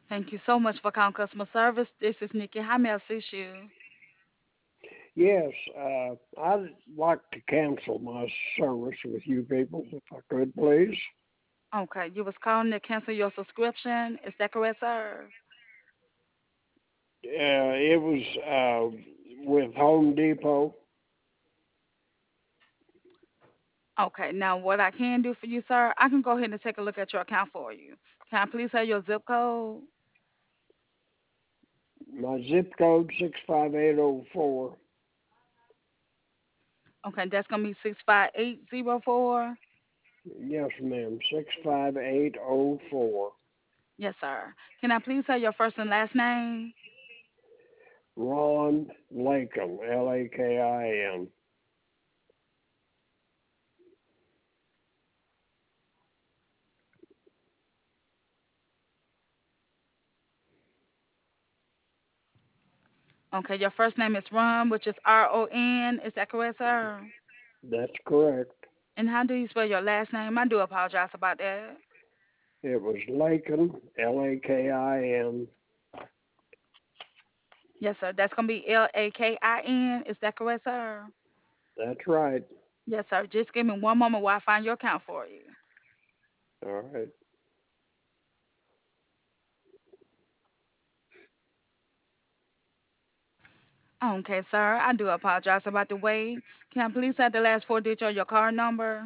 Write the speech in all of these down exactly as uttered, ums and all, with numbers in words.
Thank you so much for calling customer service. This is Nikki. How may I assist you? Yes, uh, I'd like to cancel my service with you people, if I could, please. Okay, you was calling to cancel your subscription. Is that correct, sir? Uh, it was uh, with Home Depot. Okay, now what I can do for you, sir, I can go ahead and take a look at your account for you. Can I please have your zip code? My zip code six five eight zero four. Okay, that's gonna be six five eight zero four. Yes, ma'am, six five eight zero four. Yes, sir. Can I please have your first and last name? Ron Lakin, L A K I N. Okay, your first name is Ron, which is R O N. Is that correct, sir? That's correct. And how do you spell your last name? I do apologize about that. It was Lakin, L A K I N. Yes, sir. That's gonna be L A K I N. Is that correct, sir? That's right. Yes, sir. Just give me one moment while I find your account for you. All right. Okay, sir. I do apologize about the wait. Can I please have the last four digits of your card number?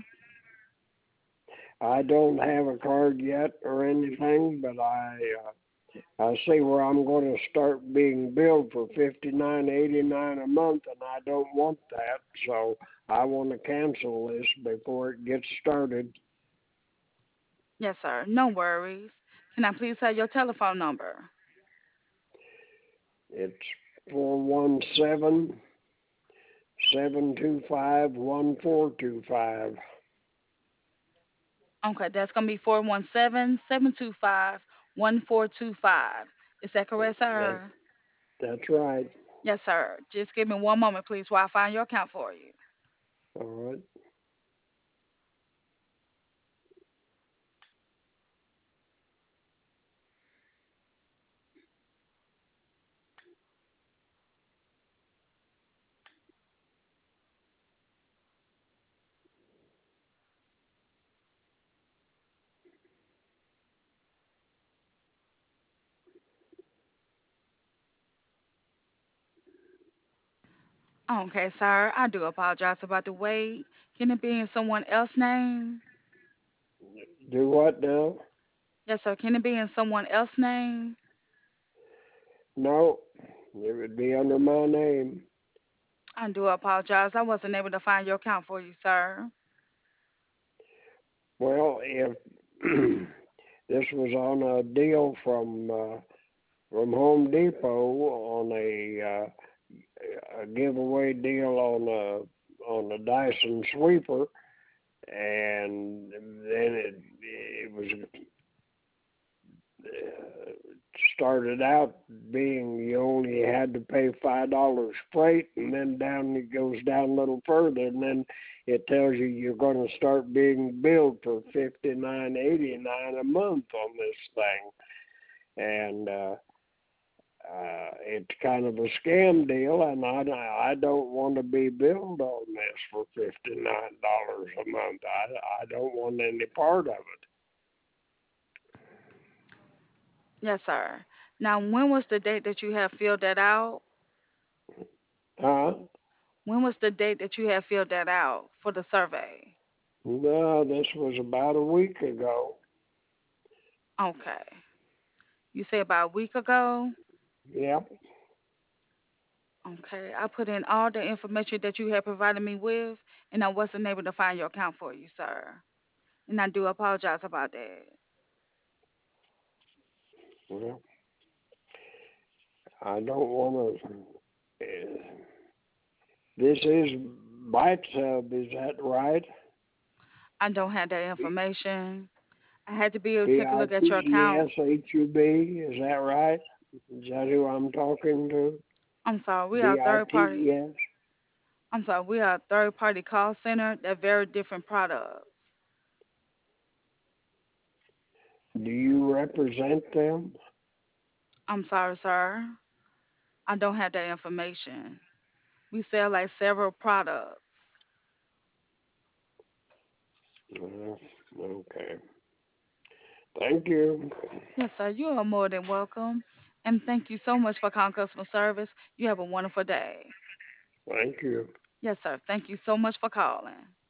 I don't have a card yet or anything, but I uh, I see where I'm going to start being billed for fifty nine eighty nine a month, and I don't want that. So I want to cancel this before it gets started. Yes, sir. No worries. Can I please have your telephone number? It's four one seven seven two five one four two five. Okay, that's gonna be four one seven, seven two five, one four two five. Is that correct, That sir? that's right. Yes, sir. Just give me one moment, please, while I find your account for you. All right. Okay, sir. I do apologize about the wait. Can it be in someone else's name? Do what now? Yes, sir. Can it be in someone else's name? No, it would be under my name. I do apologize. I wasn't able to find your account for you, sir. Well, if this was on a deal from uh, from Home Depot on a, uh, a giveaway deal on a on a Dyson sweeper, and then it it was uh, started out being you only had to pay five dollars freight, and then down it goes down a little further, and then it tells you you're going to start being billed for fifty nine eighty nine a month on this thing, and uh, uh, it's kind of a scam deal, and I, I don't want to be billed on this for fifty nine dollars a month. I I don't want any part of it. Yes, sir. Now, when was the date that you have filled that out? Huh? When was the date that you have filled that out for the survey? No, this was about a week ago. Okay. You say about a week ago? Yep. Okay. I put in all the information that you had provided me with, and I wasn't able to find your account for you, sir. And I do apologize about that. Well, I don't want to. Uh, this is Bite Sub, is that right? I don't have that information. I had to be able to B take a I look at T your E account. S H U B, is that right? Is that who I'm talking to? I'm sorry, we are a B I third T party. E S? I'm sorry, we are a third party call center that very different products. Do you represent them? I'm sorry, sir. I don't have that information. We sell like several products. Uh, okay. Thank you. Yes, sir. You are more than welcome. And thank you so much for calling customer service. You have a wonderful day. Thank you. Yes, sir. Thank you so much for calling.